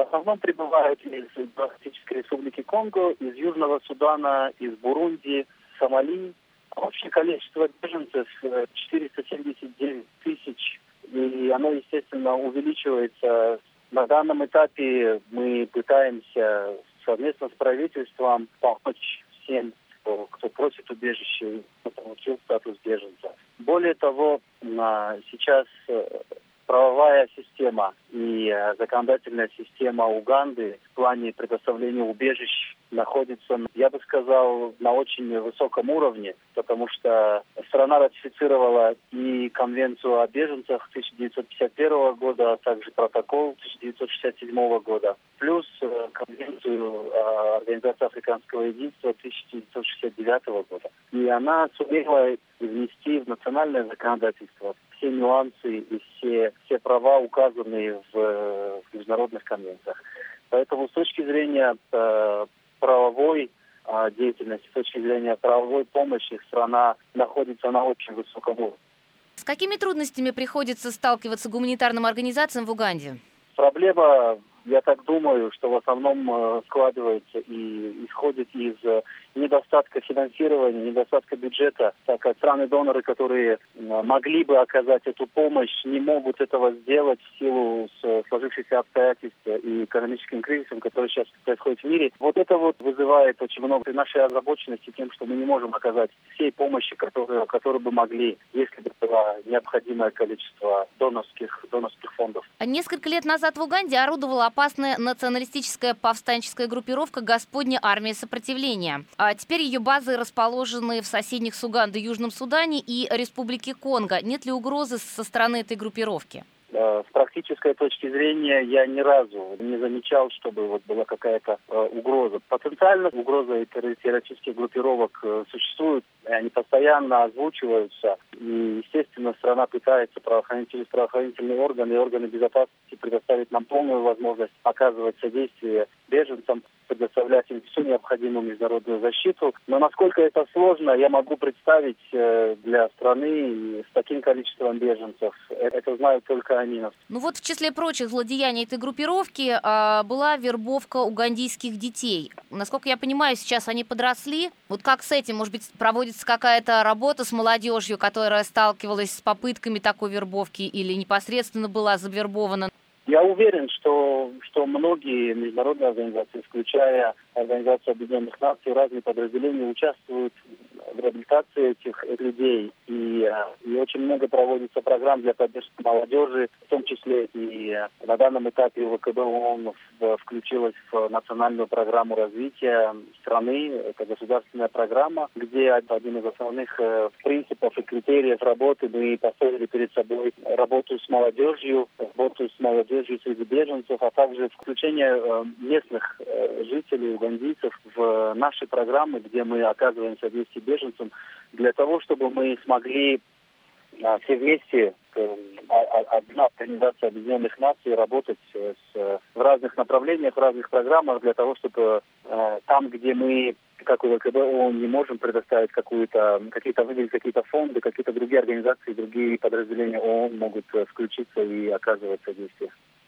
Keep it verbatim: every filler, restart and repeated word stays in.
основном прибывают из Демократической Республики Конго, из Южного Судана, из Бурунди, Сомали. Общее количество беженцев четыреста семьдесят девять тысяч, и оно, естественно, увеличивается. На данном этапе мы пытаемся совместно с правительством помочь всем, кто, кто просит убежище, кто получил статус беженца. Более того, сейчас правовая система и законодательная система Уганды в плане предоставления убежищ находится, я бы сказал, на очень высоком уровне, потому что страна ратифицировала и Конвенцию о беженцах тысяча девятьсот пятьдесят первого года, а также протокол тысяча девятьсот шестьдесят седьмого года, плюс Конвенцию Организации Африканского единства тысяча девятьсот шестьдесят девятого года. И она сумела внести в национальное законодательство все нюансы и все, все права, указанные в, в международных конвенциях. Поэтому с точки зрения э, правовой э, деятельности, с точки зрения правовой помощи, страна находится на очень высоком уровне. С какими трудностями приходится сталкиваться гуманитарным организациям в Уганде? Проблема, я так думаю, что в основном э, складывается и исходит из э, недостатка финансирования, недостатка бюджета, так как страны-доноры, которые э, могли бы оказать эту помощь, не могут этого сделать в силу сложившихся обстоятельств и экономическим кризисом, который сейчас происходит в мире. Вот это вот вызывает очень много нашей озабоченности тем, что мы не можем оказать всей помощи, которую, которую бы могли, если бы было необходимое количество донорских, донорских фондов. Несколько лет назад в Уганде орудовала опасная националистическая повстанческая группировка «Господня армия сопротивления». А теперь ее базы расположены в соседних с Угандой Южном Судане и Республике Конго. Нет ли угрозы со стороны этой группировки? С практической точки зрения я ни разу не замечал, чтобы вот была какая-то э, угроза. Потенциально угроза террористических группировок э, существует, и они постоянно озвучиваются. И, естественно, страна пытается правоохранительные, правоохранительные органы и органы безопасности предоставить нам полную возможность оказывать содействие беженцам, предоставлять им всю необходимую международную защиту. Но насколько это сложно, я могу представить э, для страны с таким количеством беженцев. Это знают только они. Ну вот в числе прочих злодеяний этой группировки э, была вербовка угандийских детей. Насколько я понимаю, сейчас они подросли. Вот как с этим? Может быть, проводится какая-то работа с молодежью, которая сталкивалась с попытками такой вербовки или непосредственно была завербована? Я уверен, что, что многие международные организации, включая Организацию Объединенных Наций, разные подразделения участвуют в реабилитации этих людей. И, и очень много проводится программ для поддержки молодежи, в том числе и на данном этапе ВКБ ООН включилась в национальную программу развития страны. Это государственная программа, где один из основных принципов и критериев работы мы поставили перед собой работу с молодежью, работу с молодежью среди беженцев, а также включение местных жителей, угандийцев в наши программы, где мы оказываем содействие беженцам, для того, чтобы мы смогли все вместе, одна организация Объединенных Наций, работать с, в разных направлениях, в разных программах, для того, чтобы там, где мы, как у ВКБ ООН, не можем предоставить какую-то, какие-то выделить какие-то фонды, какие-то другие организации, другие подразделения ООН могут включиться и оказывать содействие.